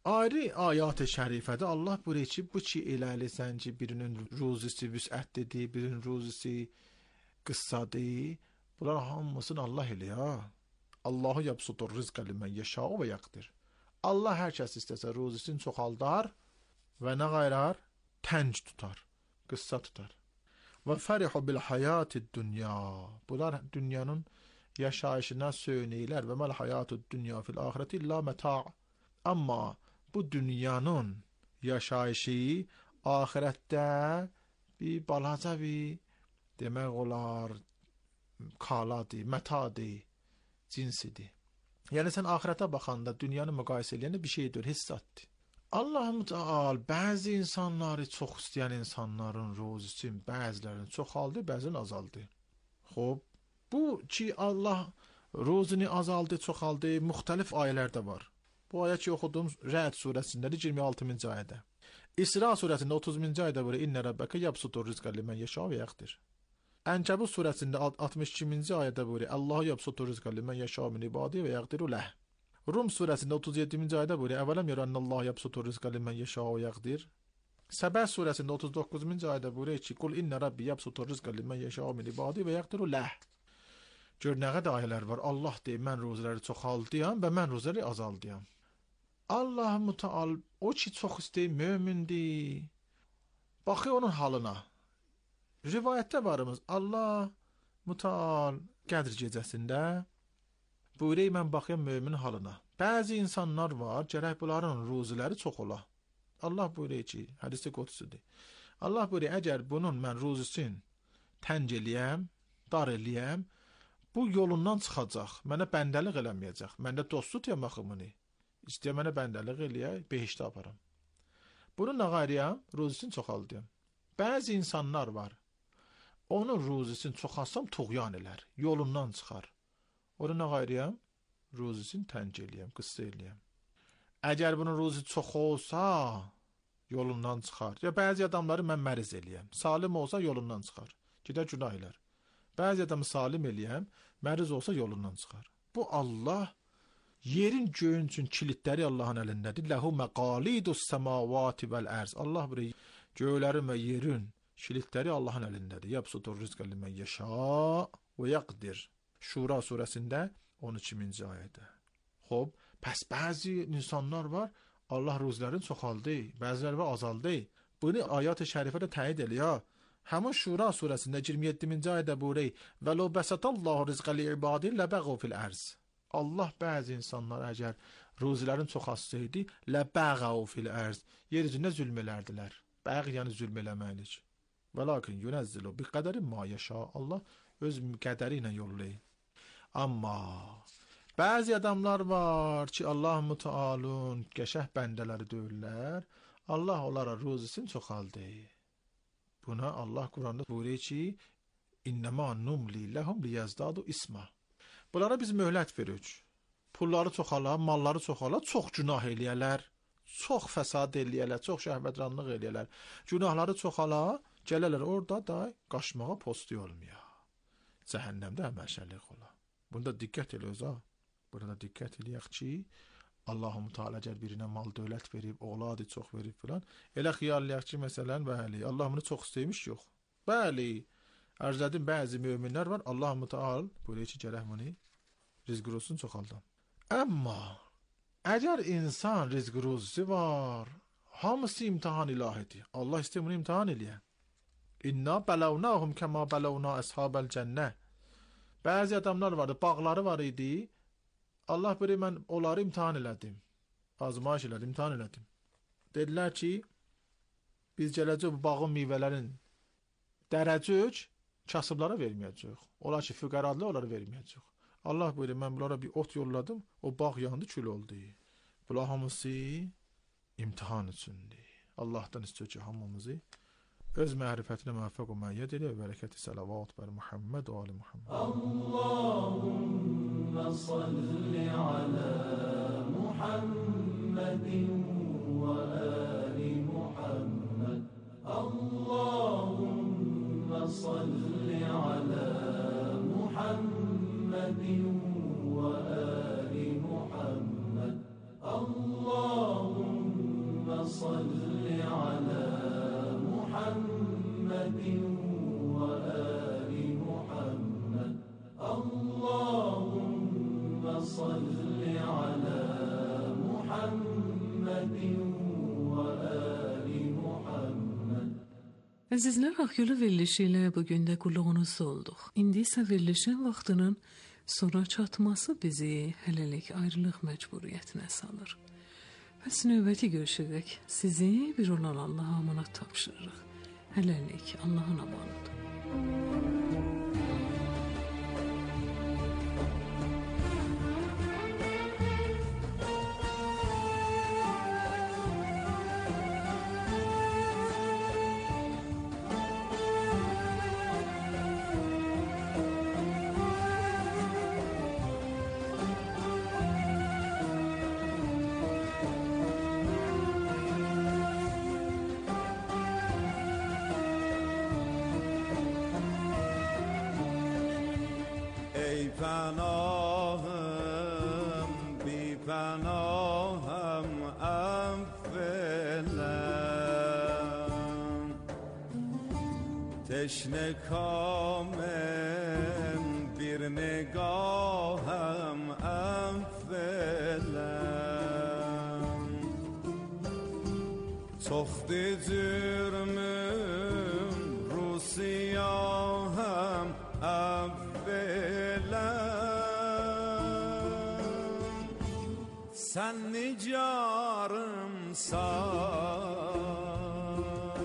Ayrı ayat-ı şərifədə Allah buyurur ki, bu ki eləlisən ki, birinin ruzisi vüsətlidir, birinin ruzisi qıssadır. Bunlar hamısını Allah eləyir. Allahu yabsutur rizqə limən yeşâ'u və yaqdir. Allah hər kəs istəsə ruzisini çoxaldar və nə qayrar? Tənc tutar, qıssa tutar. Və fərihu bil hayatid dünya. Bunlar dünyanın yaşayışına söynəyirlər və məl hayatud dünya fil ahireti illa meta'. Amma bu dünyanın yaşayışı ahirətdə bir balaca bir demək olar kaladır, metadır, cinsidir. Yəni sən ahirətə baxanda dünyanı müqayisə edəndə bir şeydir, hissatdır. Allah-u Teala bəzi insanları çox istəyən insanların ruzisi bəzilərini çoxaldı, bəzilərini azaldı. Xoş, bu ki Allah ruzini azaldı, çoxaldı, müxtəlif ayələrdə var. Bu ayə ki oxuduğum Rə'd surəsindədir 26-cı ayədə. İsra surəsində 30-cu ayədə var İnnə Rabbəkə yabsutur rizqə limən yeşâ'u və yaqdir. Ənkəbut surəsində 62-ci ayədə var Allahu yabsutur rizqə limən yeşâ'u min ibadihi və yaqdiru leh. Rum surəsində 37-ci ayədə var Əvələm yərənnəllahu yabsutur rizqə limən yeşâ'u və yaqdir. Səbə surəsində 39-cu ayədə var ki Qul innə Rabbi yabsutur rizqə limən yeşâ'u min ibadihi və yaqdiru leh. Gör nə qədər ayələr var. Allah deyir mən ruziləri çoxaldıram və mən ruziləri azaldıram. Allah-u Teala o ki çox istəyir mömindir. Baxıyor onun halına. Rivayətdə varımız Allah-u Teala Qədr gecəsində buyuruyor mən baxıyorum mömin halına. Bəzi insanlar var, gərək bunların ruziləri çox ola. Allah buyuruyor ki, hədis-i qudsidir. Allah buyuruyor əgər bunun mən ruzisin tənc eləyəm, dar eləyəm, bu yolundan çıxacaq, mənə bəndəlik eləməyəcək. Məndə dostluq yamaq-ımını. İstəyəm mənə bəndəlik eləyək, behişdə aparam. Bunu nə qayrıyam? Ruzisini çoxaldıyam. Bəzi insanlar var. Onun ruzisini çoxalsam tuğyan elər, yolundan çıxar. Onu nə qayrıyam? Ruzisini tənc eləyəm, qıssa eləyəm. Əgər bunun ruzisi çox olsa, yolundan çıxar. Ya bəzi adamları mən məriz eləyəm. Salim olsa yolundan çıxar. Gedər günah elər. Bəzi adamı salim eləyəm, məriz olsa yolundan çıxar. Bu Allah yerin göyün üçün kilitləri Allahın əlindədir. Ləhu məqalidus səmavati vəl-ərz. Allah burayı göylərin və yerin kilitləri Allahın əlindədir. Yabsutur rizqə limən yeşâ və yaqdir. Şura surəsində 12-ci ayədə. Xoş, pəs bəzi insanlar var, Allah ruzilərini çoxaldı, bəziləri və azaldı. Bunu ayat-ı şərifədə təyid eləyir. Həmin Şura surəsində 27-ci ayədə buyuruyor: "Və ləv bəsətallahu rizqə li-ibadihi ləbəğu fil-ərz." Allah bəzi insanlar əgər ruzilərin çoxalsaydı, ləbəğu fil-ərz, yer üzündə zülm elərdilər. Bəğ yəni zülm eləməkdir. Və lakin yunəzzilu bi qədəri ma yeşâ. Allah öz qədəri ilə yollayır. Amma bəzi adamlar var ki, Allah-u Teala'nın qəşəh bəndələri deyirlər. Allah onlara ruzisini çoxaldı. Buna Allah Quranda buyuruyor ki, İnnəmə numli ləhum liyazdadu isma. Bunlara biz möhlət veririk. Pulları çoxala, malları çoxala, çox günah eləyərlər, çox fəsad eləyərlər, çox şəhvətranlıq eləyərlər. Günahları çoxala, gələrlər orada da qaçmağa postu olmuyor. Cəhənnəmdə əməşərlik ola. Bunda diqqət eləyiz ha. Burada diqqət eləyək ki, Allah-u Teala əgər birinə mal dövlət verib, oğladı çox verib filan, elə xiyallayaq ki, məsələn, bəli, Allah bunu çox istəymiş yox. Bəli, ərzədim bəzi möminlər var, Allah-u Teala buyuruyor ki, gərək bunu rizq ruzusunu çoxaldan. Amma əgər insan rizq ruzusu var, hamısı imtihan ilahidir. Allah istəyir bunu imtihan eləyə. İnna bələvnahum kəma bələvna əshabəl cənnə. Bəzi adamlar vardı, bağları var idi. Allah buyuruyor, mən onları imtihan elədim. Azmayış elədim, imtihan elədim. Dedilər ki, biz gələcək bu bağın meyvələrin dərəcək kasıblara verməyəcək. Onlar ki, füqəralı onları verməyəcək. Allah buyuruyor, mən bunlara bir ot yolladım, o bağ yandı, kül oldu. Bunlar hamısı imtihan üçündür. Allah'tan istiyor ki, hamımızı öz mərifətinə müvəffəq və məyyət elə və bərəkəti salavat bər Muhammed və ali Muhammed. Allahümmə salli alə Muhammedin və ali Muhammed. Allahümmə salli alə Muhammedin və ali Muhammed. Allahümmə Əzizlər, Ağgölü verilişi ilə bugün də qulluğunuzda olduq. İndi isə verilişin vaxtının sona çatması bizi hələlik ayrılıq məcburiyyətinə salır. Bəs növbəti görüşədək sizi bir olan Allaha əmanət tapşırırıq. Hələlik Allahın amanıdır. ای پناهم بی پناهم اولم تشنه کامم bir نگاهم اولم تخت جرمم رو سیاهم sen nicarımsan,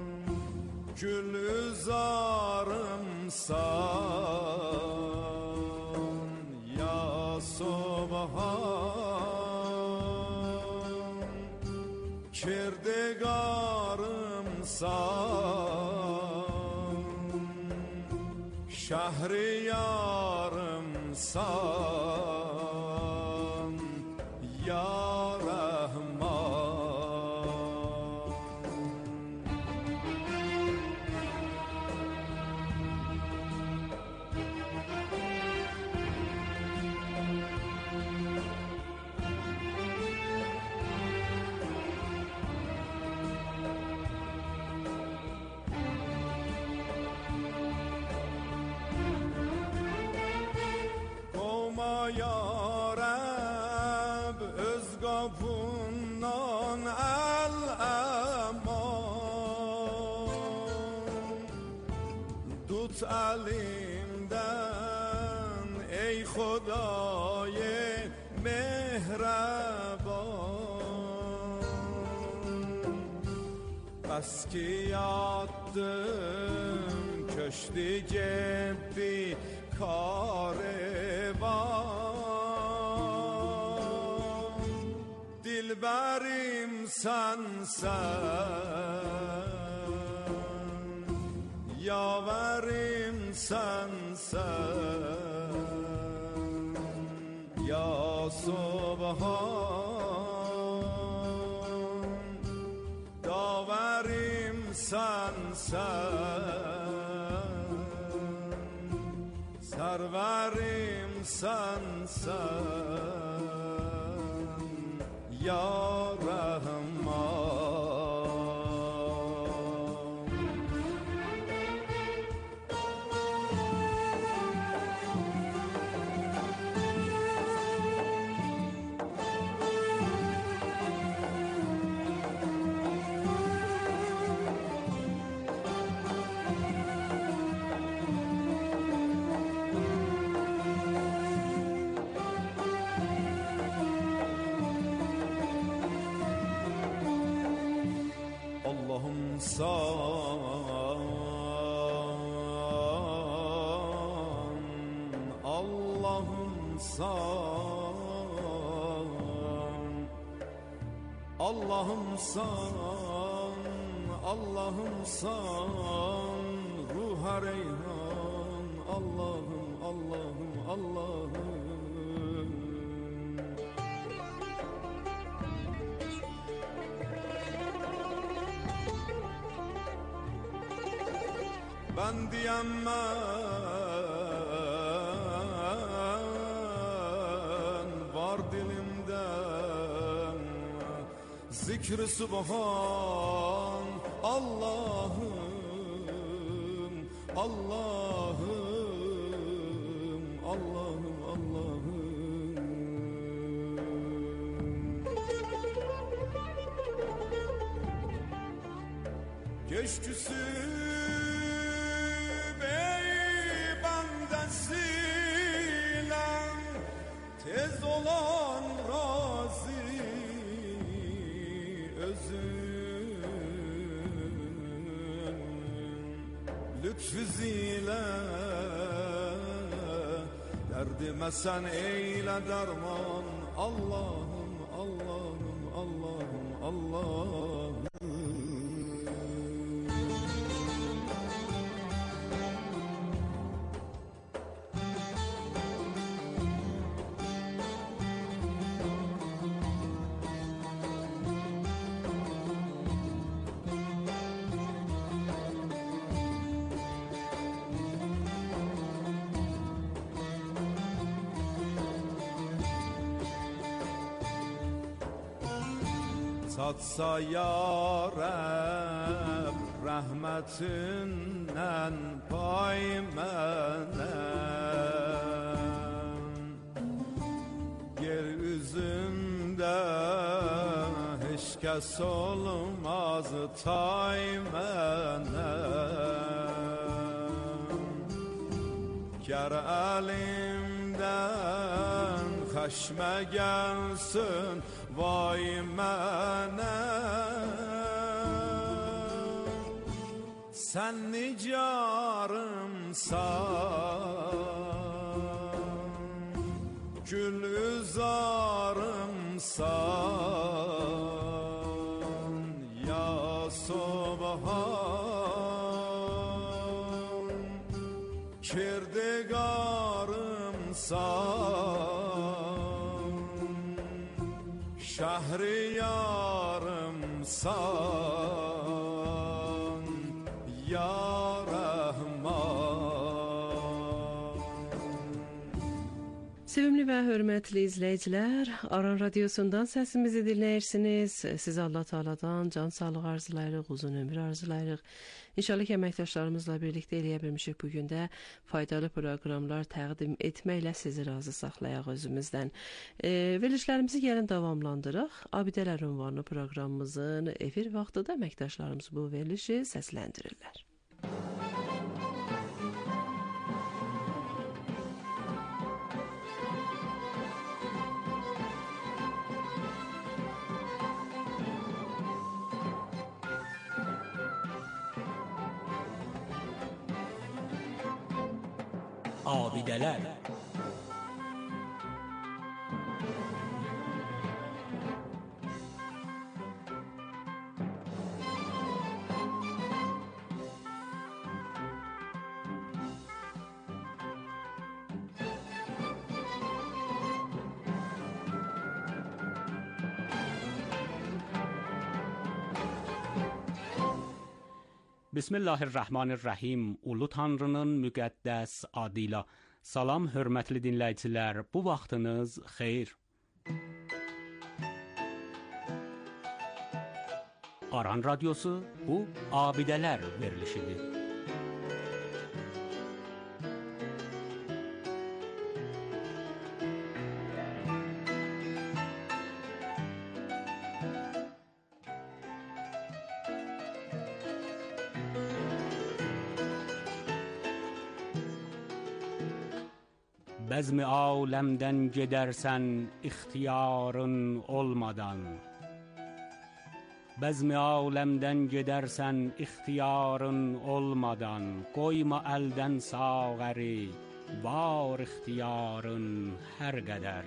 gülzarımsan ya Subhan, kirdegarımsan, şehriyarımsan ya ya Rab öz kapından el-eman tut elimden ey Xuday mehreban bas ki yattım köşkü gibi karevan dilberim sensen yaverim sensen ya Subhan daverim sensen serverim sensen ya Rahman Allah'ım san, Allah'ım san, Allah'ım san, Allah'ım san, ruha reyhan, Allah'ım, Allah'ım, Allah'ım. Ben diyemem var dilimden zikr-i subhan Allah'ım Allah'ım Allah'ım Allah'ım Keşküsü özün lütfüz ile derdime sen eyle derman Allah'ım Allah'ım Allah'ım Allah'ım. Tatsa ya Rab rahmetinden pay menem yeryüzünde hiç kes olmaz tay menem ger elimden xəşmə gəlsin vay mənə sən nicarımsan gülüzarımsan ya Subhan kirdigarımsan şehriyarımsan ya Rahman. Sevimli və hörmətli izləyicilər, Aran Radiosundan səsimizi dinləyirsiniz. Siz Allah Teala'dan can sağlığı arzulayırıq, uzun ömür arzulayırıq. İnşallah ki, əməkdaşlarımızla birlikdə eləyə bilmişik bugün də faydalı proqramlar təqdim etməklə sizi razı saxlayaq özümüzdən. Verilişlərimizi gəlin davamlandıraq. Abidələr ünvanlı proqramımızın efir vaxtıda əməkdaşlarımız bu verilişi səsləndirirlər. Abideler. Bismillahirrahmanirrahim. Ulu Tanrının müqəddəs adıyla. Salam hörmətli dinləyicilər, bu vaxtınız xeyir. Aran Radiosu bu Abidələr verilişidir. Bəzmi aləmdən gedərsən ixtiyarın olmadan. Bəzmi aləmdən gedərsən ixtiyarın olmadan. Qoyma əldən sağəri, var ixtiyarın hər qədər.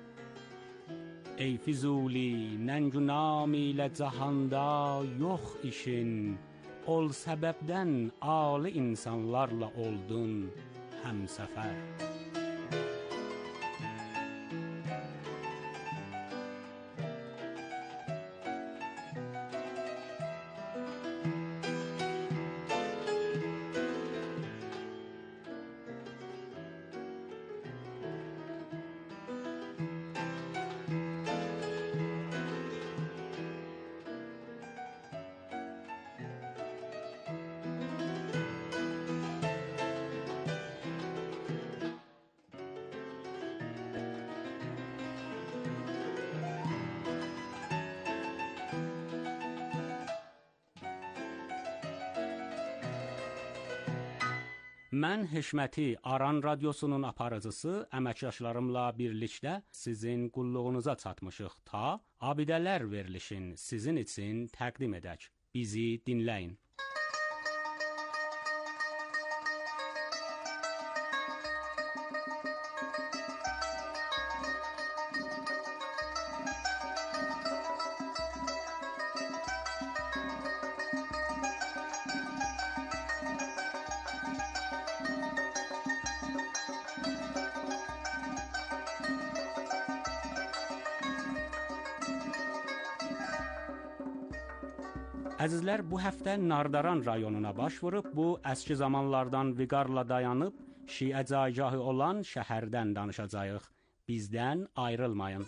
Ey Füzuli, nəngü nam ilə cahanda yox işin. Ol səbəbdən ali insanlarla oldun həmsəfər. Mən Hikməti Aran radiosunun aparıcısı əməkdaşlarımla birlikdə sizin qulluğunuza çatmışıq ta abidələr verilişin sizin üçün təqdim edək. Bizi dinləyin. Əzizlər, bu həftə Nardaran rayonuna baş vurub, bu əski zamanlardan Viqarla dayanıb, Şiə caygahı olan şəhərdən danışacağıq. Bizdən ayrılmayın.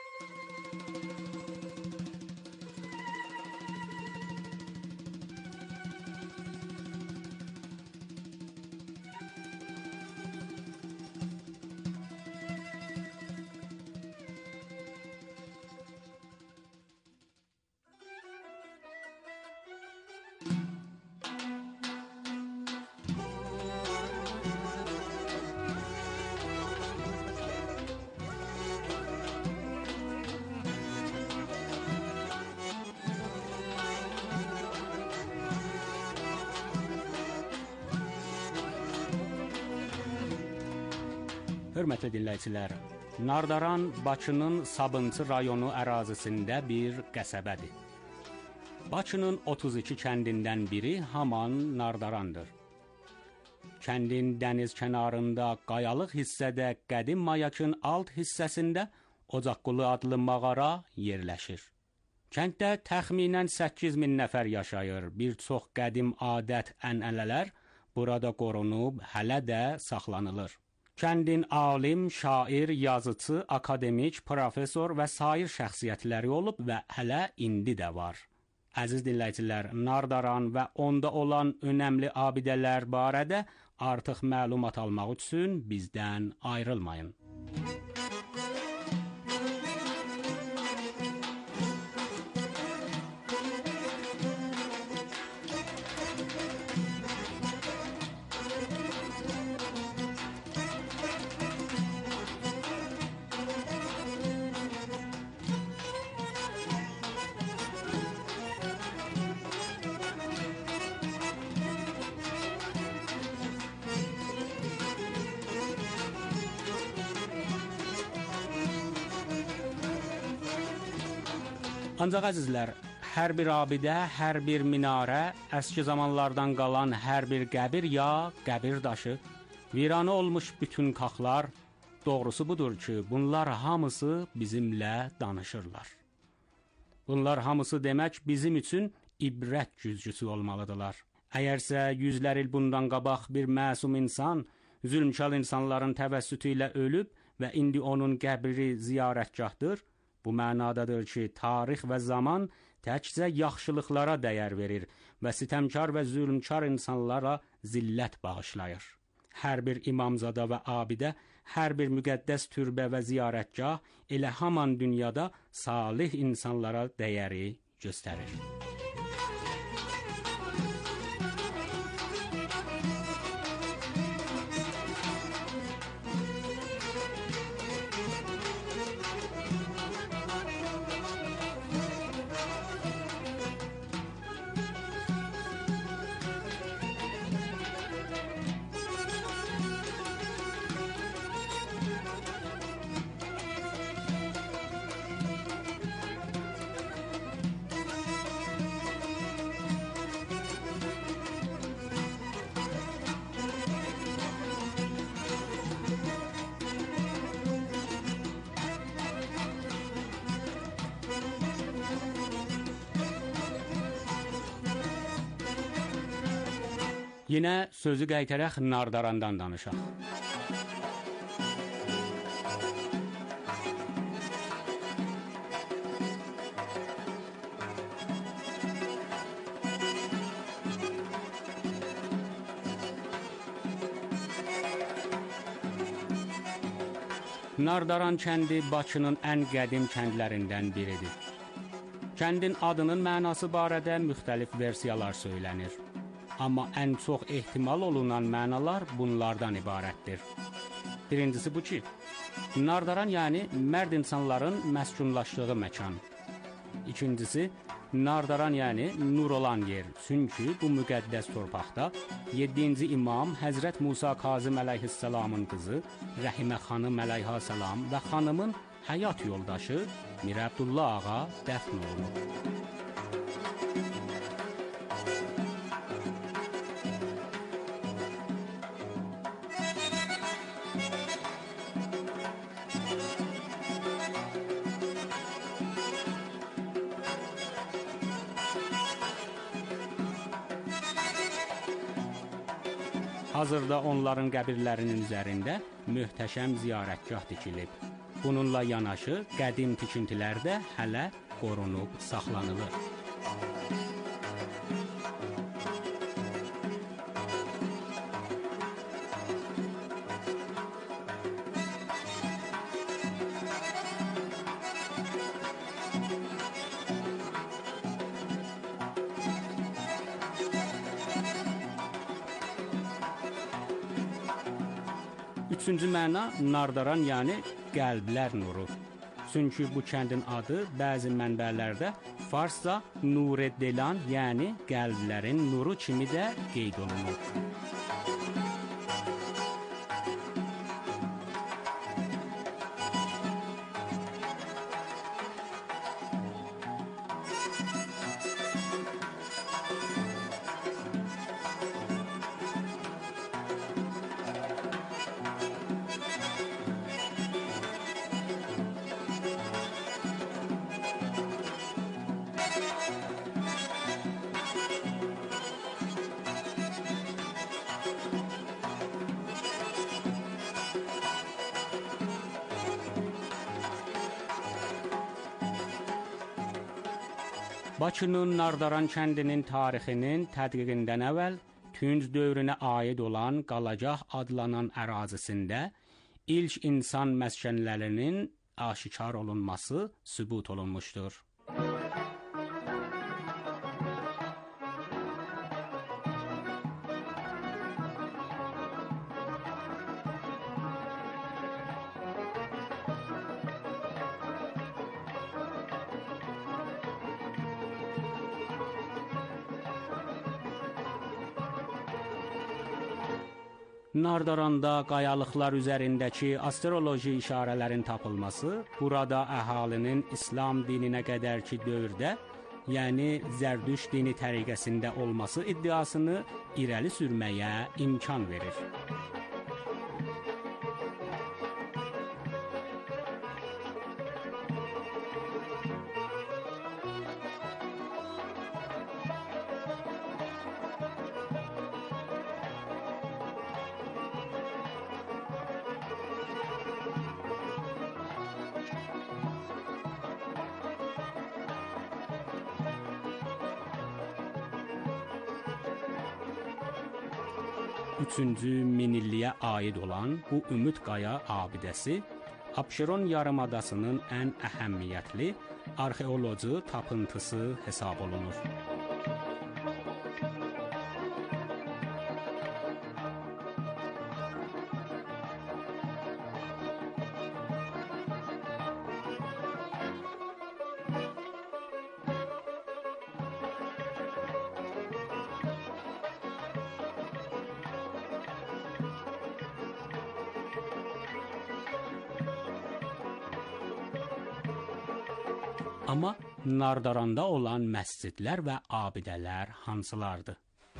Hörmətli dinləyicilər, Nardaran Bakının Sabunçu rayonu ərazisində bir qəsəbədir. Bakının 32 kəndindən biri haman Nardarandır. Kəndin dəniz kənarında qayalıq hissədə qədim mayakın alt hissəsində Ocaqqulu adlı mağara yerləşir. Kənddə təxminən 8000 nəfər yaşayır. Bir çox qədim adət-ənənələr burada qorunub, hələ də saxlanılır. Kəndin alim, şair, yazıcı, akademik, profesor və sair şəxsiyyətləri olub və hələ indi də var. Əziz dinləyicilər, Nardaran və onda olan önəmli abidələr barədə artıq məlumat almaq üçün bizdən ayrılmayın. Ancaq əzizlər, hər bir abidə, hər bir minarə, əski zamanlardan qalan hər bir qəbir ya qəbir daşı, viranə olmuş bütün kaxlar, doğrusu budur ki, bunlar hamısı bizimlə danışırlar. Bunlar hamısı demək bizim üçün ibrət güzgüsü olmalıdırlar. Əgərsə yüzlər il bundan qabaq bir məsum insan, zülmkar insanların təvəssütü ilə ölüb və indi onun qəbri ziyarətgahdır, bu mənadadır ki, tarix və zaman təkcə yaxşılıqlara dəyər verir və sitəmkar və zülmkar insanlara zillət bağışlayır. Hər bir imamzada və abidə, hər bir müqəddəs türbə və ziyarətgah elə haman dünyada salih insanlara dəyəri göstərir. Yenə sözü qaytaraq Nardarandan danışaq. Nardaran kəndi Bakının ən qədim kəndlərindən biridir. Kəndin adının mənası barədə müxtəlif versiyalar söylənir. Amma ən çox ehtimal olunan mənalar bunlardan ibarətdir. Birincisi bu ki, Nardaran yəni mərd insanların məskunlaşdığı məkan. İkincisi, Nardaran yəni nur olan yer. Çünki bu müqəddəs torpaqda 7-ci imam Həzrət Musa Kazım əleyhissalamın qızı Rəhimə xanım əleyhissalam və xanımın həyat yoldaşı Mir Əbdullah ağa dəfn olunub. Hazırda onların qəbirlərinin üzərində möhtəşəm ziyarətgah tikilib. Bununla yanaşı qədim tikintilər də hələ qorunub saxlanılır. Üçüncü məna Nardaran yəni qəlblər nuru. Çünki bu kəndin adı bəzi mənbələrdə farsca Nureddelan yəni qəlblərin nuru kimi də qeyd olunur. Bakının Nardaran kəndinin tarixinin tədqiqindən əvvəl Tünc dövrünə aid olan Qalacaq adlanan ərazisində ilk insan məskənlərinin aşikar olunması sübut olunmuşdur. Nardaranda qayalıqlar üzərindəki astroloji işarələrin tapılması, burada əhalinin İslam dininə qədərki dövrdə, yəni Zərdüşt dini təriqəsində olması iddiasını irəli sürməyə imkan verir. Üçüncü minilliyə aid olan bu Ümid Qaya abidəsi Abşeron yarımadasının ən əhəmiyyətli arxeoloji tapıntısı hesab olunur. Amma Nardaranda olan məscidlər və abidələr hansılardır?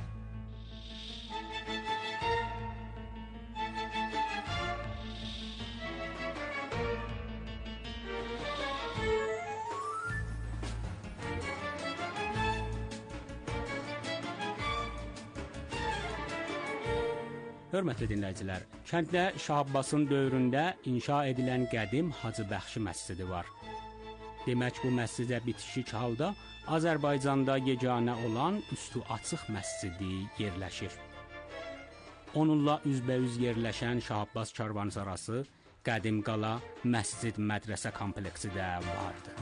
Hörmətli dinləyicilər, kənddə Şah Abbasın dövründə inşa edilən qədim Hacı Bəxşi məscidi var. Demək bu məscidə bitişik halda Azərbaycanda yeganə olan üstü açıq məscidi yerləşir. Onunla üzbəüz yerləşən Şah Abbas karvansarası, qədim qala, məscid, mədrəsə kompleksi də vardı.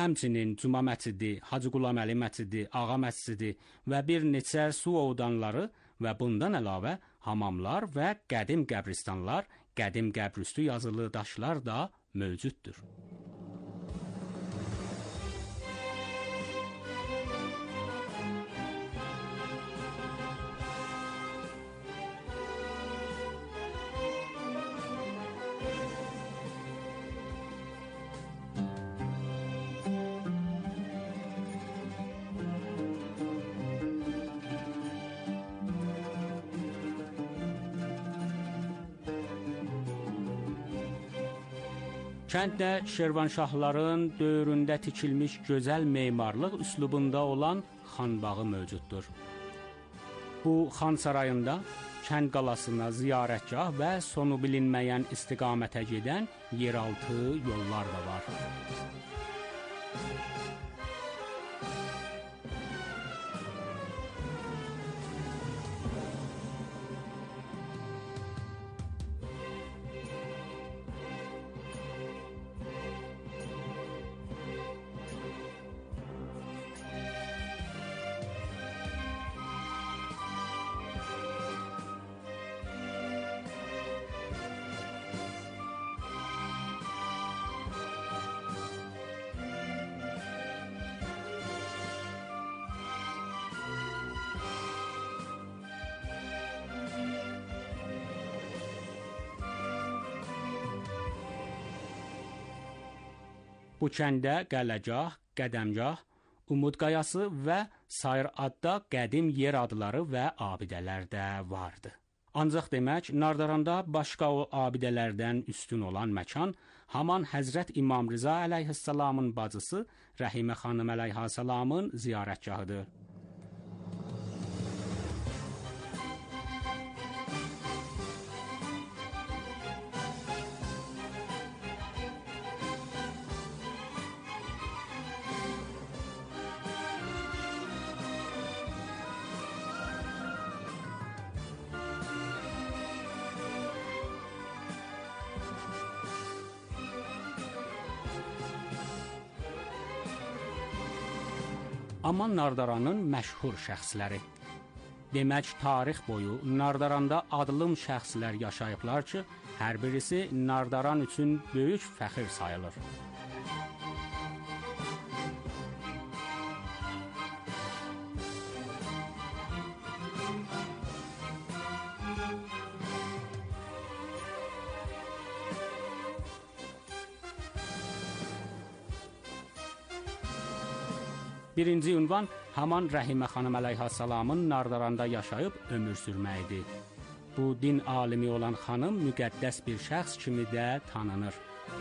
Həmçinin Cuma məscidi, Hacı Qulaməli məscidi, Ağa məscidi və bir neçə su ovdanları və bundan əlavə hamamlar və qədim qəbristanlar, qədim qəbrüstü yazılı daşlar da mövcuddur. Kənddə Şirvanşahların dövründə tikilmiş gözəl memarlıq üslubunda olan xanbağı mövcuddur. Bu xan sarayında kənd qalasına ziyarətgah və sonu bilinməyən istiqamətə gedən yeraltı yollar da var. Bu kəndə Qələgah, Qədəmgah, Umud Qayası və sair adda qədim yer adları və abidələr də vardı. Ancaq demək, Nardaranda başqa o abidələrdən üstün olan məkan haman Həzrət İmam Rza əleyhissalamın bacısı Rəhimə xanım əleyhissalamın ziyarətgahıdır. Amma Nardaranın məşhur şəxsləri. Demək, tarix boyu Nardaranda adlım şəxslər yaşayıblar ki, hər birisi Nardaran üçün böyük fəxir sayılır. Birinci ünvan haman Rəhimə xanım əleyhissalamın Nardaranda yaşayıb ömür sürməyidir. Bu din alimi olan xanım müqəddəs bir şəxs kimi də tanınır.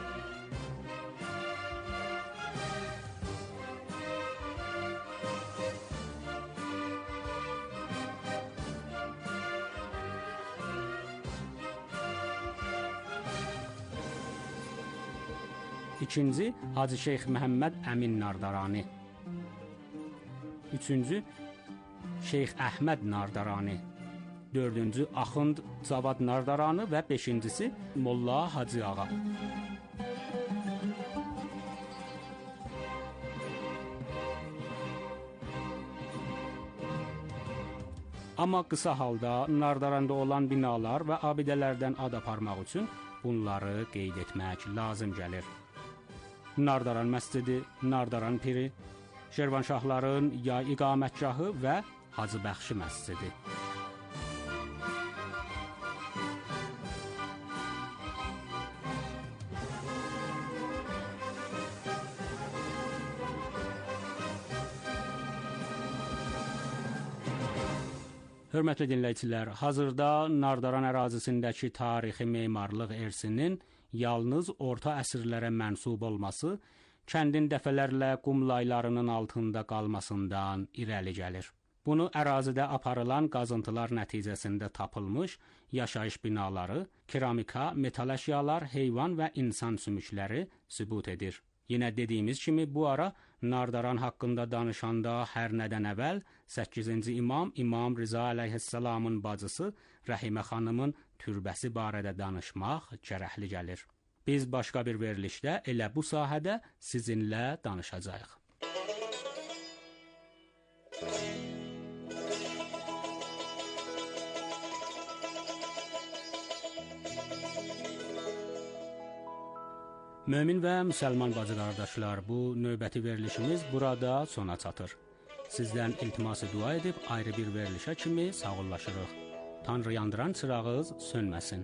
İkinci, Hacı Şeyx Məhəmməd Əmin Nardarani. Üçüncü, Şeyx Əhməd Nardarani. Dördüncü, Axund Cavad Nardarani və beşincisi Molla Hacı Ağa. Amma qısa halda Nardaranda olan binalar və abidələrdən ad aparmaq üçün bunları qeyd etmək lazım gəlir. Nardaran məscidi, Nardaran piri, Şirvanşahların yay iqamətgahı və Hacı Bəxşi məscidi. Hörmətli dinləyicilər, hazırda Nardaran ərazisindəki tarixi memarlıq irsinin yalnız orta əsrlərə mənsub olması kəndin dəfələrlə qum laylarının altında qalmasından irəli gəlir. Bunu ərazidə aparılan qazıntılar nəticəsində tapılmış yaşayış binaları, keramika, metal əşyalar, heyvan və insan sümükləri sübut edir. Yenə dediyimiz kimi bu ara Nardaran haqqında danışanda hər nədən əvvəl 8-ci imam İmam Rza əleyhissalamın bacısı Rəhimə xanımın türbəsi barədə danışmaq gərəkli gəlir. Biz başqa bir verilişdə elə bu sahədə sizinlə danışacağıq. Mömin və müsəlman bacı qardaşlar, bu növbəti verilişimiz burada sona çatır. Sizdən iltiması dua edib ayrı bir verilişə kimi sağollaşırıq. Tanrı yandıran çırağınız sönməsin.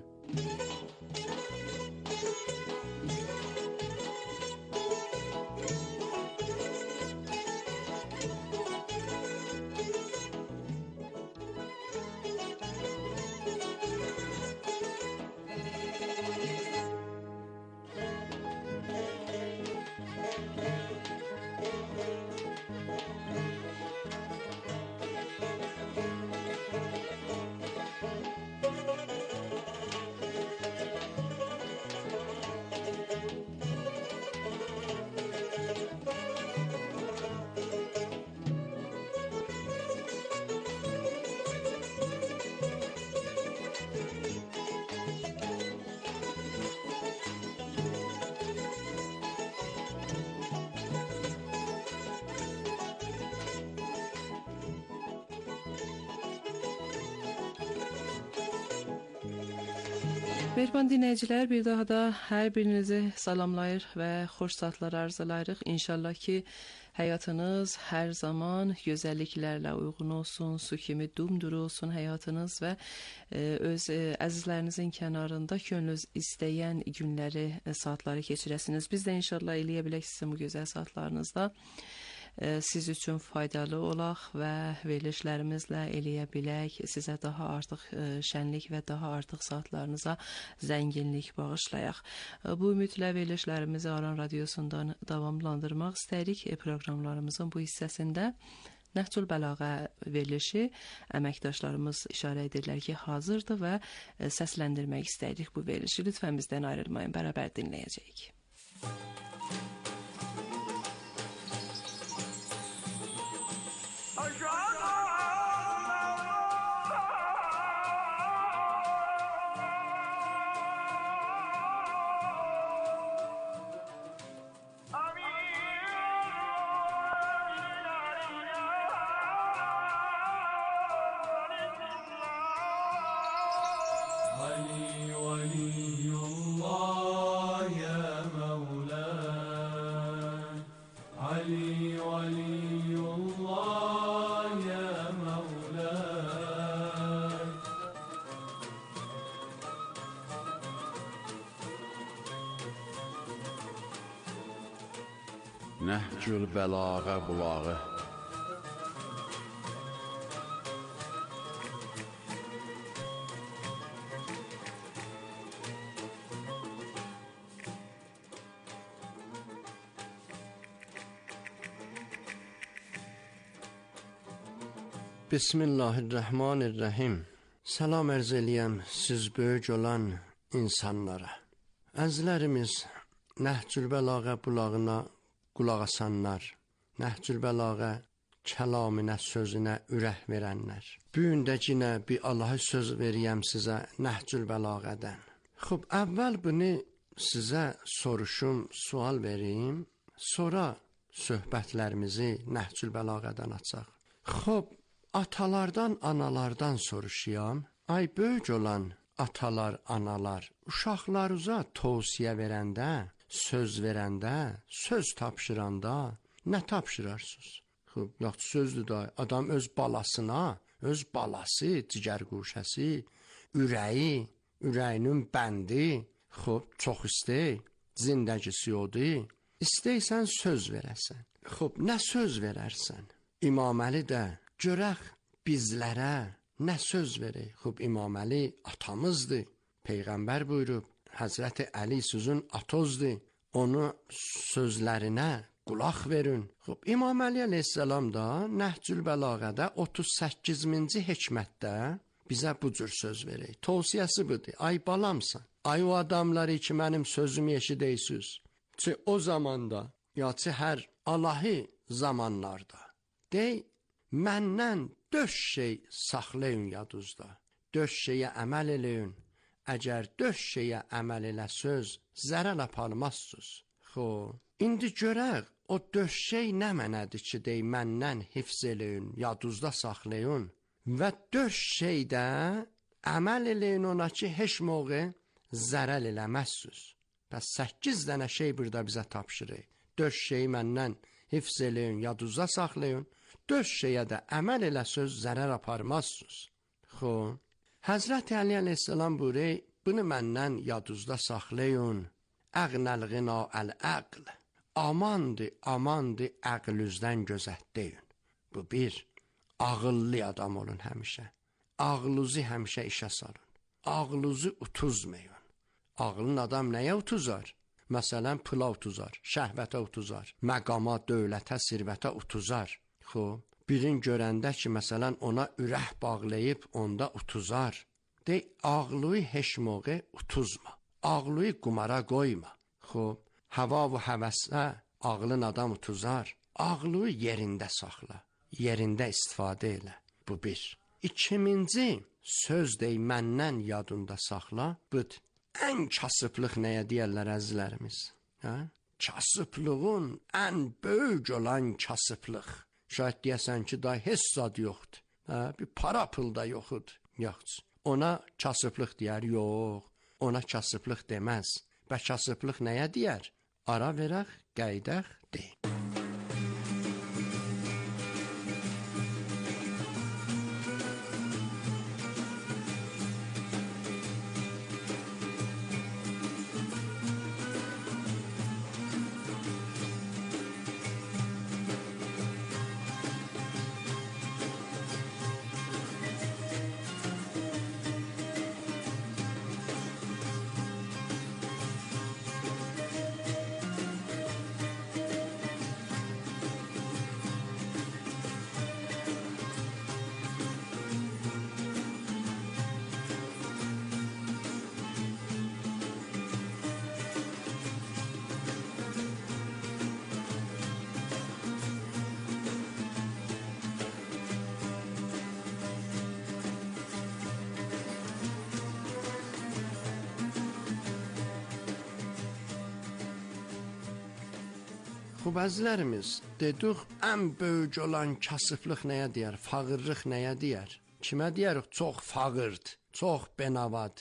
Mehriban dinləyicilər, bir daha da hər birinizi salamlayır və xoş saatlar arzulayırıq. İnşallah ki, həyatınız hər zaman gözəlliklərlə uyğun olsun, su kimi dumduru olsun həyatınız və öz əzizlərinizin kənarında könlünüz istəyən günləri, saatları keçirəsiniz. Biz də inşallah eləyə bilək sizin bu gözəl saatlarınızda siz üçün faydalı olaq və verilişlərimizlə eləyə bilək, sizə daha artıq şənlik və daha artıq saatlarınıza zənginlik bağışlayaq. Bu ümidlə verilişlərimizi Aran Radiosundan davamlandırmaq istəyirik. Proqramlarımızın bu hissəsində Nəhcül Bəlağə verilişi əməkdaşlarımız işarə edirlər ki, hazırdır və səsləndirmək istəyirik bu verilişi. Lütfən bizdən ayrılmayın, bərabər dinləyəcəyik. Nəhcül Bəlağə bulağı. Bismillahirrahmanirrahim. Salam ərz eləyəm siz böyük olan insanlara. Əzizlərimiz, Nəhcül Bəlağə bulağına qulaq asanlar, Nəhcül Bəlağə kəlaminə, sözünə ürək verənlər. Bu gün də yenə bir Allah'a söz veriyəm sizə Nəhcül Bəlağədən. Xub, əvvəl bunu sizə soruşum, sual vereyim, sonra söhbətlərimizi Nəhcül Bəlağədən açaq. Xub, atalardan, analardan soruşuyam. Ay böyük olan atalar, analar, uşaqlarınıza tövsiyə verəndə, söz verəndə, söz tapşıranda nə tapşırarsınız? Xub, yaxşı sözdür da, adam öz balasına, öz balası, cigər quşəsi, ürəyinin bəndi, xub, çox istəy, zindəgisi odur, istəysən söz verəsən. Xub, nə söz verərsən? İmam Əli də görək bizlərə nə söz verək? Xub, İmam Əli atamızdır, Peyğəmbər buyurub, Həzrəti Əli sizin atozdur, onu sözlərinə qulaq verin. Xub, İmam Əli əleyhissalam da Nəhcül Bəlağədə 38-ci hikmətdə bizə bu cür söz verir. Tövsiyəsi budur. Ay balamsan, ay o adamları ki mənim sözümü eşidəysiniz. Ki o zamanda, ya ki hər alahi zamanlarda, dey, məndən 4 şey saxlayın yadınızda. 4 şeyə əməl eləyin. əgər 4 şeyə əməl eləsəz, zərər aparmazsınız. Xo, indi görək o 4 şey nə mənədir ki, dey məndən hifz eləyin, yadınızda saxlayın və 4 şeydə əməl eləyin ona ki, heç moğə zərər eləməzsiniz. Bəs 8 dənə şey burada bizə tapşırır. 4 şeyi məndən hifz eləyin, yadınızda saxlayın. 4 şeyə də əməl eləsəz, zərər aparmazsınız. Xo, Həzrət Əli əleyhissalam buyuruyor, bunu məndən yadınızda saxlayın. Əqnəl qina əl-əql. Amandı, əqlünüzdən gözətdeyin. Bu bir, ağıllı adam olun həmişə. Ağlınızı həmişə işə salın. Ağlınızı utuzmayın. Ağılın adam nəyə utuzar? Məsələn, pula utuzar, şəhvətə utuzar, məqama, dövlətə, sirvətə utuzar. Xo, birin görəndə ki, məsələn, ona ürək bağlayıb, onda utuzar. Dey, ağlıyı heç moğə utuzma. Ağlıyı qumara qoyma. Xo, hava və həvəsə ağlın adam utuzar. Ağlıyı yerində saxla, yerində istifadə elə. Bu bir. İkinci, söz dey məndən yadında saxla. Büt, ən kasıblıq nəyə deyərlər əzizlərimiz? Kasıblığın ən böyük olan kasıblıq. Şayət deyəsən ki, da heç zad yoxdur. Bir para pul da yoxdur. Yox. Ona kasıblıq deyər, yox. Ona kasıblıq deməz. Və kasıblıq nəyə deyər? Ara verək, qəydək, deyil. Bəzilərimiz dedik, ən böyük olan kasıblıq nəyə deyər? Fağırlıq nəyə deyər? Kimə deyər? Çox fağırd, çox benavad.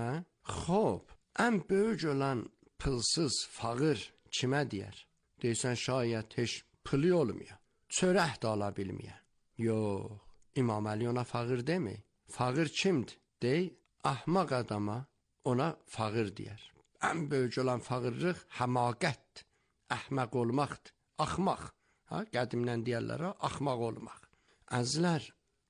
Xob, ən böyük olan pulsuz fağır kimə deyər? Deyirsən, şayət heç puli olmuyor, çörək də ala bilmiyor. Yox, İmam Əli ona fağır demir. Fağır kimdir? Dey, ahmaq adama ona fağır deyər. Ən böyük olan fağırlıq həmaqətdir. Əhmaq olmaqdır, axmaq. Qədimdən deyərlər, axmaq olmaq. Əzlər,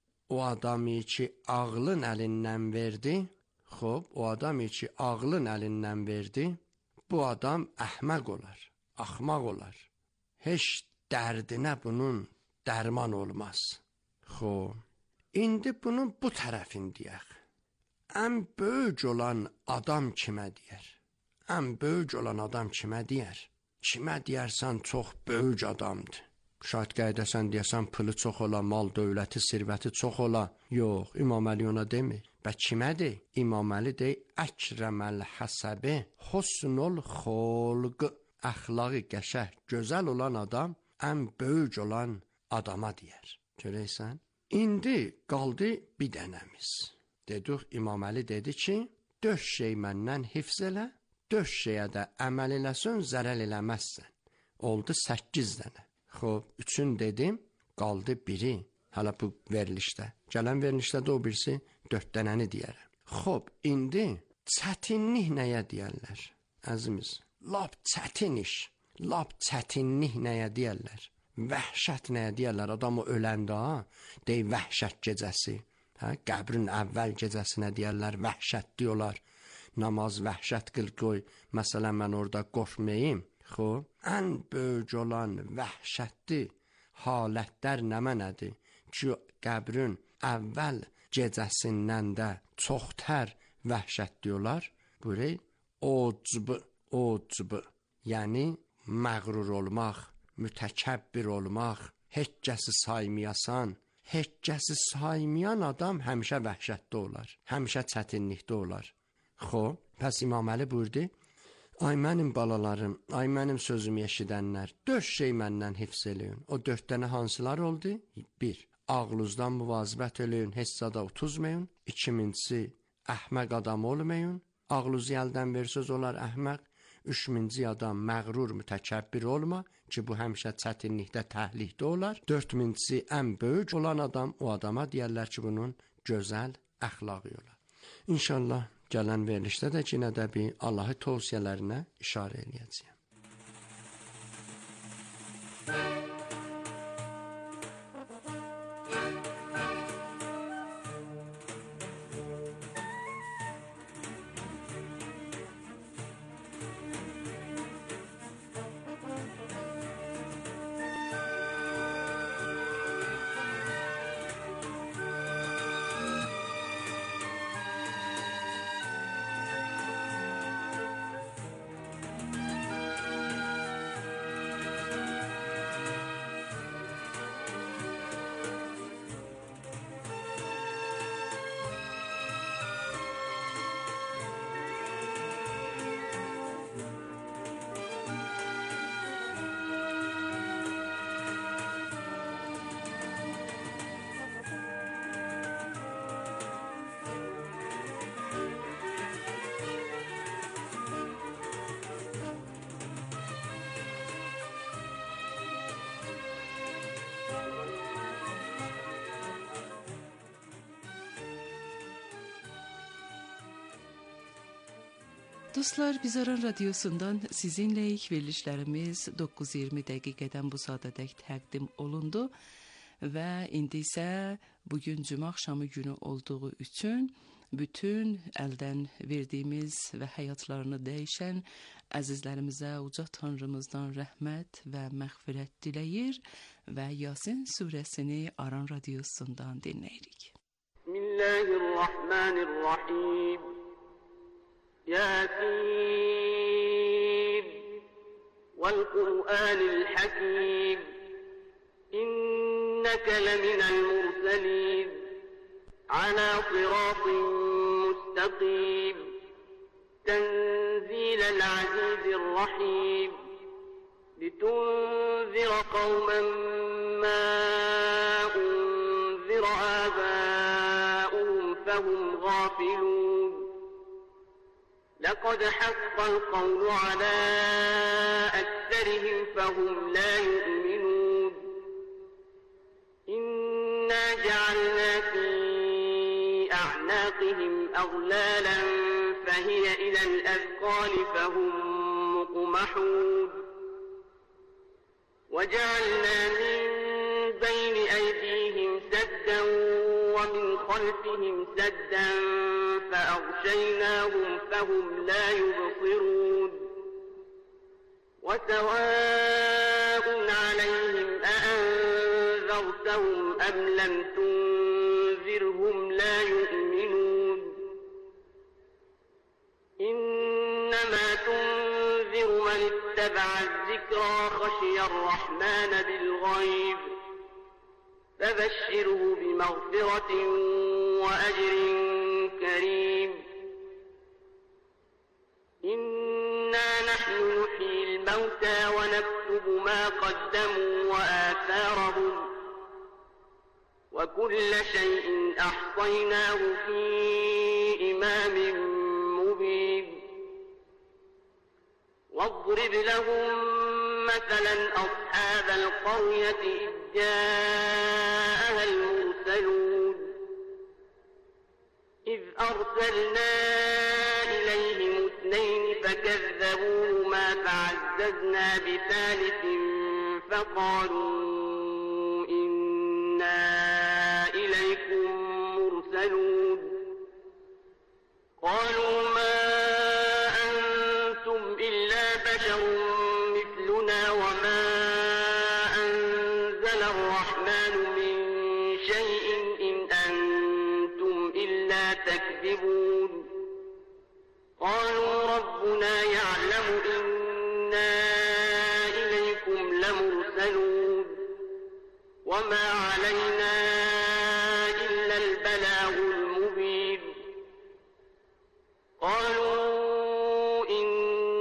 o adamı ki, ağlın əlindən verdi, xob, o adamı ki, ağlın əlindən verdi, bu adam əhmaq olar, axmaq olar. Heç dərdinə bunun dərman olmaz. Xob, indi bunun bu tərəfini deyək. Ən böyük olan adam kimə deyər? Ən böyük olan adam kimə deyər? Kimə deyərsən çox böyük adamdır. Şayət qəydəsən deyəsən pulu çox ola, mal, dövləti, sirvəti çox ola. Yox, İmam Əli ona demir. Və kimədir? İmam Əli deyir, əkrəməl həsəbi, husnul xolq. Əxlaqı qəşəng, gözəl olan adam ən böyük olan adama deyər. Görəysən? İndi qaldı bir dənəmiz. Dedik, İmam Əli dedi ki, 4 şey məndən hifz elə. 4 şeyə də əməl eləsən, zərər eləməzsən. Oldu 8 dənə. Xob, 3-ün dedim, qaldı biri. Hələ bu verilişdə. Gələn verilişdə də o birisi 4 dənəni deyərəm. Xob, indi çətinlik nəyə deyərlər? Əzimiz, lap çətin iş. Lap çətinlik nəyə deyərlər? Vəhşət nəyə deyərlər? Adamı öləndə, dey vəhşət gecəsi. Qəbrin əvvəl gecəsinə deyərlər, vəhşət deyirlər. Namaz vəhşət qıl qoy, məsələn, mən orada qorxmayayım. Xo, ən böyük olan vəhşətli halətlər nə mənədir? Ki, qəbrin əvvəl gecəsindən də çoxtər vəhşət deyirlər. Buyurur, ocb, yəni məğrur olmaq, mütəkəbbir olmaq, heç kəsi saymayasan. Heç kəsi saymayan adam həmişə vəhşətdə olar, həmişə çətinlikdə olar. Xo, pəs İmam Əli buyurdu: "Ay mənim balalarım, ay mənim sözümü eşidənlər, 4 şey məndən hifz eləyin. O 4 dənə hansılar oldu? 1. Ağlınızdan müvazibət eləyin, heç zada utuzmayın. 2-incisi, əhməq adam olmayın. Ağlınızı əldən versəz olar əhməq. 3-cü adam məğrur, mütəkəbbir olma ki, bu həmişə çətinlikdə, təhlikdə olar. 4-cüsü ən böyük olan adam, o adama deyərlər ki, bunun gözəl əxlaqı olar." İnşallah gələn verilişdə də yenə də bir Allahı tövsiyələrinə işarə edəcəyəm. Dostlar, biz Aran Radyosu'ndan sizinleyik, verilişlərimiz 9:20 dəqiqədən bu saatədək təqdim olundu və indi isə bugün cümə axşamı günü olduğu üçün bütün əldən verdiyimiz və həyatlarını dəyişən əzizlərimizə uca Tanrımızdan rəhmət və məğfirət diləyir və Yasin surəsini Aran Radyosu'ndan dinləyirik. Bismillahirrahmanirrahim. ياسين والقرآن الحكيم إنك لمن المرسلين على صراط مستقيم تنزيل العزيز الرحيم لتنذر قوما ما أنذر آباؤهم فهم غافلون لقد حق القول على أكثرهم فهم لا يؤمنون إنا جعلنا في أعناقهم أغلالا فهي إلى الأذقان فهم مقمحون وجعلنا من بين أيديهم سدا ومن خلفهم سدا فأغشيناهم فهم لا يبصرون وسواء عليهم أأنذرتهم أم لم تنذرهم لا يؤمنون إنما تنذر من اتبع الذكرى خشي الرحمن بالغيب فبشره بمغفرة وأجر كريم إنا نحن نحيي الموتى ونكتب ما قدموا وآثارهم وكل شيء أحصيناه في إمام مبين واضرب لهم مثلا أصحاب القرية إذ جاءها المرسلون إذ أرسلنا إليهم 2 فكذبوهما فعززنا بثالث فقالوا إنا إليكم مرسلون قالوا ما أنتم إلا بشر مثلنا وما أنزل الرحمن من شيء إن أنتم إلا تكذبون قالوا ربنا يعلم إنا إليكم لمرسلون وما علينا إلا البلاغ المبين قالوا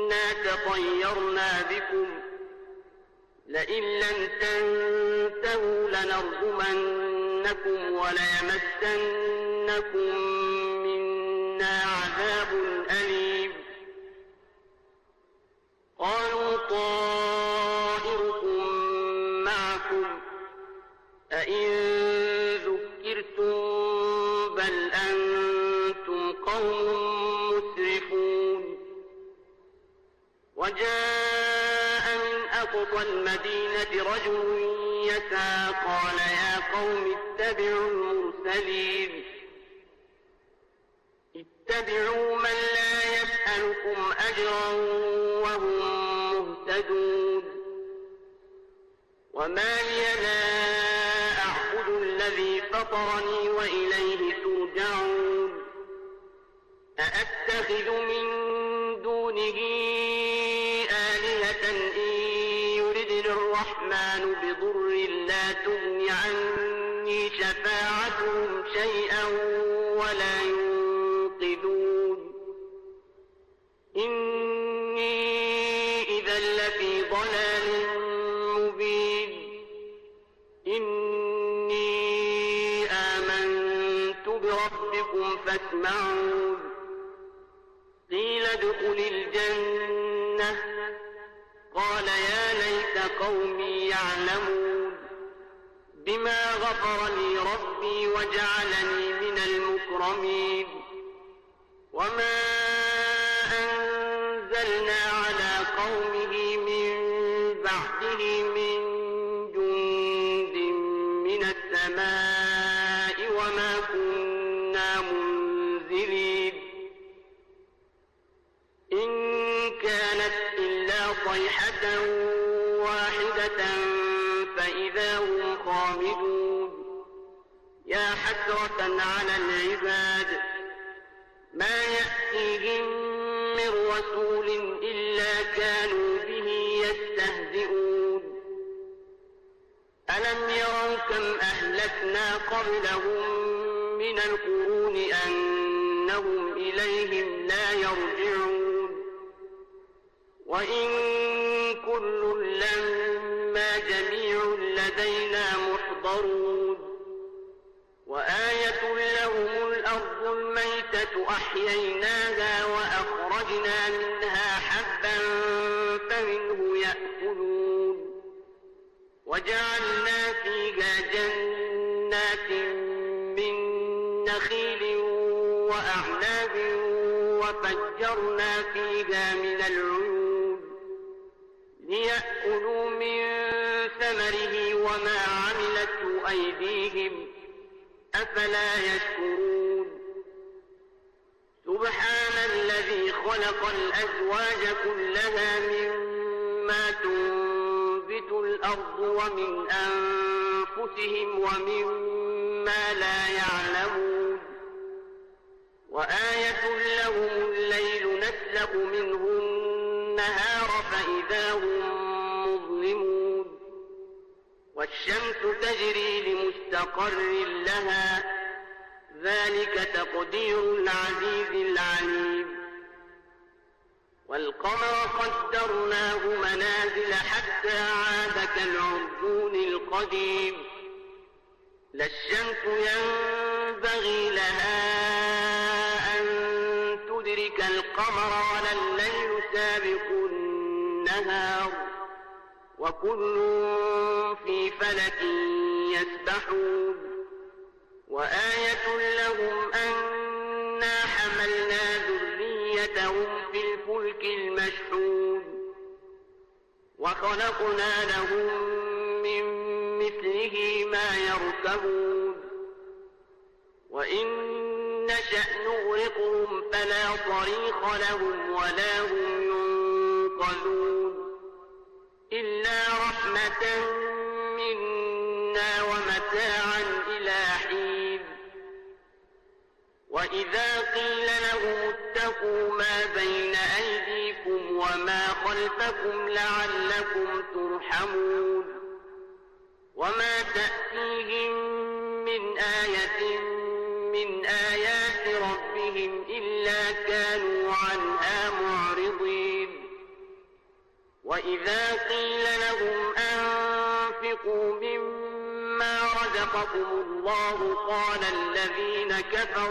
إنا تطيرنا بكم لئن لم تنتهوا لنرجمنكم وليمسنكم منا عذاب أليم قالوا طائركم معكم أئن ذكرتم بل أنتم قوم مسرفون وجاء من أقصى المدينة رجل يسعى قال يا قوم اتبعوا المرسلين اتبعوا من لا يسألكم أجرا وهم مهتدون وما لي لا أعبد الذي فطرني وإليه ترجعون أأتخذ من دونه آلهة إن يردني الرحمن بضر لا تغن عني شفاعتهم شيئا ولا ينقذون إني إذا لفي ضلال مبين إني آمنت بربكم فاسمعون قيل ادخل الجنة قال يا ليت قومي يعلمون بما غفر لي ربي وجعلني من المكرمين وما أنزلنا على قومه من بعده من جند من السماء وما كنا منزلين إن كانت إلا صيحة واحدة فإذا هم خامدون يا حسرة على العباد ما يأتيهم من رسول إلا كانوا به يستهزئون ألم يروا كم أهلكنا قبلهم من القرون أنهم إليهم لا يرجعون وإن كل لما جميع لدينا محضرون وآية لهم الأرض الميتة أحييناها وأخرجنا منها حبا فمنه يأكلون وجعلنا فيها جنات من نخيل وأعناب وفجرنا فيها من العيون ليأكلوا من ثمره وما عملته أيديهم أفلا يشكرون سبحان الذي خلق الأزواج كلها مما تنبت الأرض ومن أنفسهم ومما لا يعلمون وآية لهم الليل نسلخ منه النهار فإذا هم مظلمون والشمس تجري لمستقر لها ذلك تقدير العزيز العليم والقمر قدرناه منازل حتى عاد كالعرجون القديم لا الشمس ينبغي لها أن تدرك القمر ولا الليل سابق النهار وكل في فلك يسبحون وآية لهم أنا حملنا ذريتهم في الفلك المشحون وخلقنا لهم من مثله ما يركبون وإن نشأ نغرقهم فلا صريخ لهم ولا هم ينقذون إلا رحمة منا ومتاعا إلى حين وإذا قيل لهم اتقوا ما بين أيديكم وما خلفكم لعلكم ترحمون وما تأتيهم من آية من آيات ربهم إلا كانوا عنها معرضين وإذا قيل لهم أنفقوا مما رزقكم الله قال الذين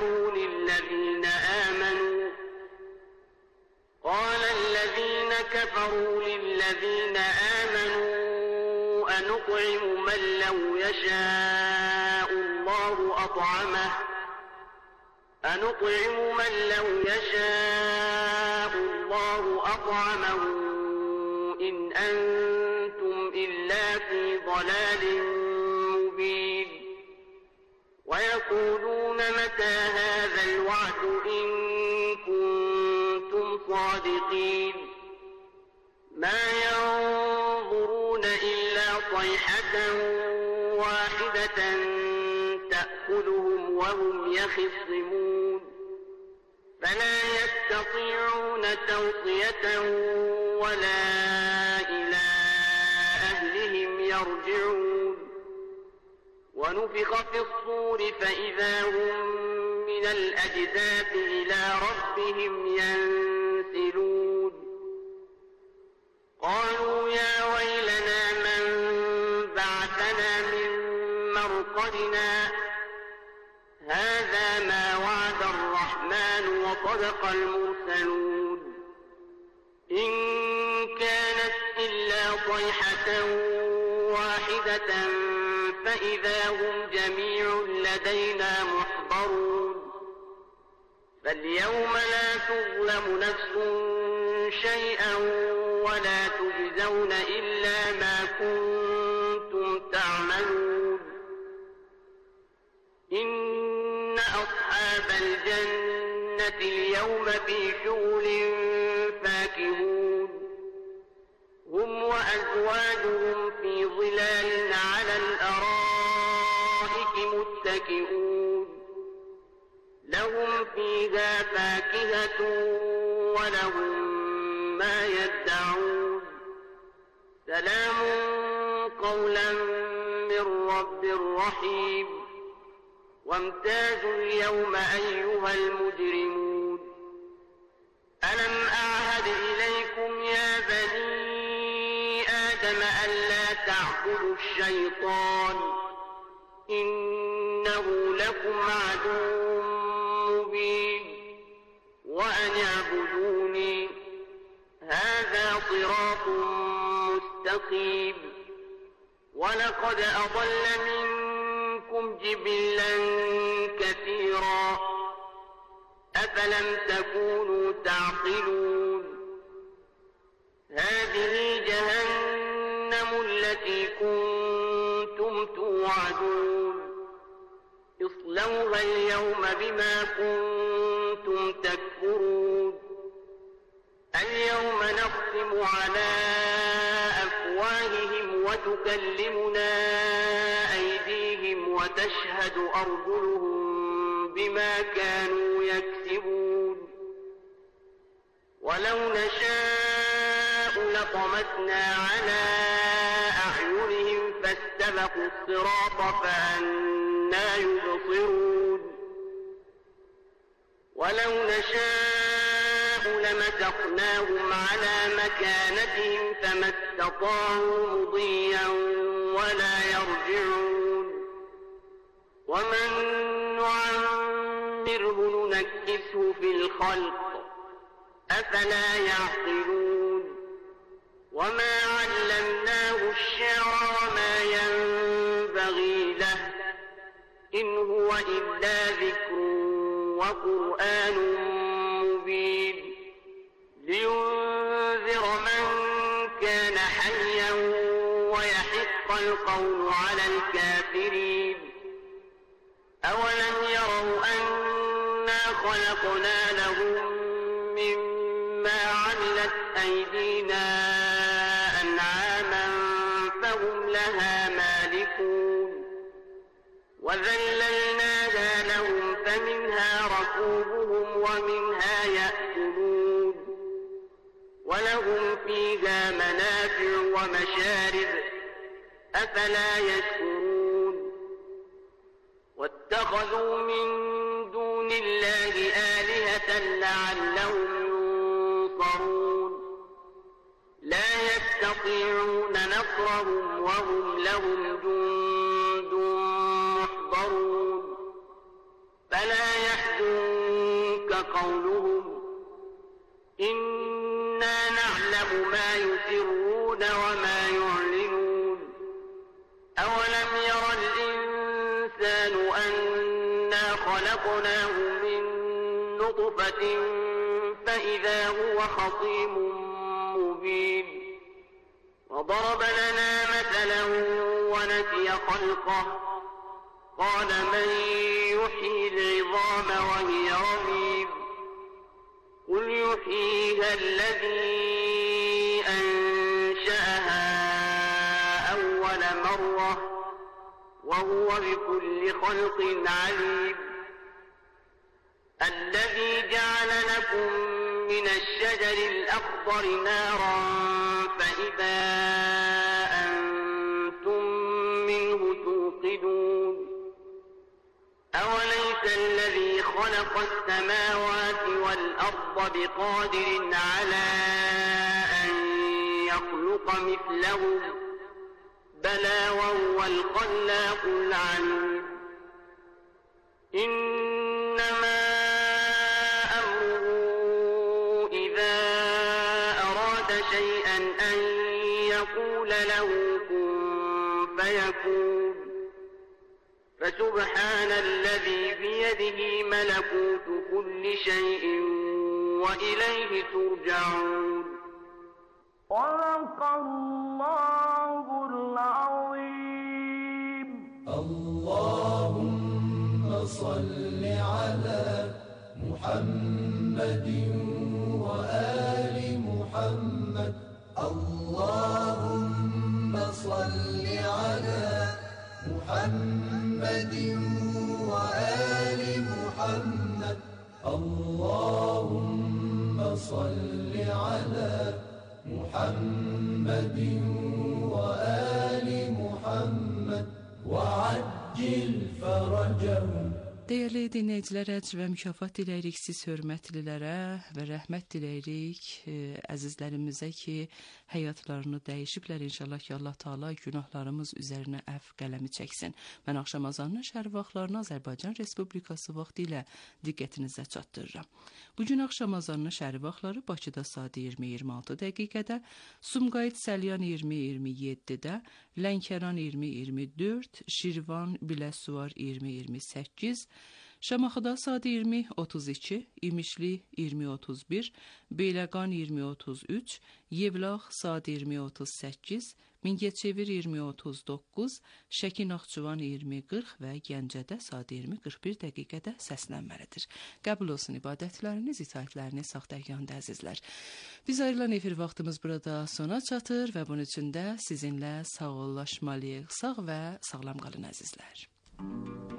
كفروا للذين آمنوا أنطعم من لو يشاء الله أطعمه إن أنتم إلا في ضلال مبين ويقولون متى هذا الوعد إن كنتم صادقين ما ينظرون إلا صيحة واحدة تأخذهم وهم يخصمون فلا يستطيعون توصية ولا إلى أهلهم يرجعون ونفخ في الصور فإذا هم من الأجداث إلى ربهم ينسلون قالوا يا ويلنا من بعثنا من مرقدنا هذا ما وعد الرحمن وصدق المرسلون إن كانت إلا صيحة واحدة فإذا هم جميع لدينا محضرون فاليوم لا تظلم نفس شيئا ولا تجزون إلا ما كنتم تعملون إن أصحاب الجنة اليوم في شغل فاكهون هم وأزواجهم في ظلال على الأرائك متكئون لهم فيها فاكهة ولهم ما يدعون سلام قولا من رب رحيم وامتازوا اليوم أيها المجرمون ألم أعهد إليكم يا بني آدم ألا تعبدوا الشيطان إنه لكم عدو مبين وأن اعبدوني هذا صراط مستقيم ولقد أضل منكم جبلا كثيرا أفلم تكونوا تعقلون هذه جهنم التي كنتم توعدون اصلوها اليوم بما كنتم تكفرون اليوم نختم على أفواههم وتكلمنا أيديهم وتشهد أرجلهم بما كانوا يكسبون ولو نشاء لطمسنا على أعينهم فاستبقوا الصراط فأنى يبصرون ولو نشاء لمسخناهم على مكانتهم فما استطاعوا مضيا ولا يرجعون ومن نعمره ننكسه في الخلق أفلا يعقلون وما علمناه الشعر وما ينبغي له إن هو إلا ذكر وقرآن مبين لينذر من كان حيا ويحق القول على الكافرين أولم يروا أنا خلقنا لهم مما عملت أيدينا أنعاما فهم لها مالكون وذللناها لهم فمنها ركوبهم ومنها يأكلون ولهم فيها منافع ومشارب أفلا يشكرون واتخذوا من دون الله آلهة لعلهم ينصرون لا يستطيعون نصرهم وهم لهم جند محضرون فلا يحزنك قولهم إنا نعلم ما يسرون وما يعلنون أولم ير الإنسان أنا خلقناه من نطفة فإذا هو خصيم مبين وضرب لنا مثلا ونسي خلقه قال من يحيي العظام وهي رميم قل يحييها الذي أنشأها أول مرة وهو بكل خلق عليم الذي جعل لكم من الشجر الأخضر نارا فإذا أنتم منه توقدون أوليس الذي خلق السماوات والأرض بقادر على أن يخلق مثلهم بلى وهو الخلاق العليم إنما أمره إذا أراد شيئا أن يقول له كن فيكون فسبحان الذي بيده ملكوت كل شيء وإليه ترجعون صدق الله العظيم. اللهم صل على محمد وآل محمد. اللهم صل على محمد وآل محمد. اللهم صل على محمد وآل محمد وعجل فرجهم. Dəyərli dinləyicilərə əcr və mükafat diləyirik siz hörmətlilərə və rəhmət diləyirik əzizlərimizə ki, həyatlarını dəyişiblər. İnşallah ki, Allah Taala günahlarımız üzərinə əfv qələmi çəksin. Mən axşam azanının şərif vaxtlarını Azərbaycan Respublikası vaxtı ilə diqqətinizə çatdırıram. Bugün axşam azanının şərif vaxtları Bakıda saat 20:26 dəqiqədə, Sumqayıt Səlyan 20:27-də, Lənkəran 20:24, Şirvan Biləsuvar 20:28, Şamaxıda saat 20:32, İmişli 20:31, Beyləqan 20:33, Yevlax saat 20:38, Mingəçevir 20:39, Şəki Naxçıvan 20:40 və Gəncədə saat 20:41 dəqiqədə səslənməlidir. Qəbul olsun ibadətləriniz, itaətləriniz saxtəyandı əzizlər. Biz ayrılan efir vaxtımız burada sona çatır və bunun üçün də sizinlə sağollaşmalıyıq. Sağ və sağlam qalın əzizlər.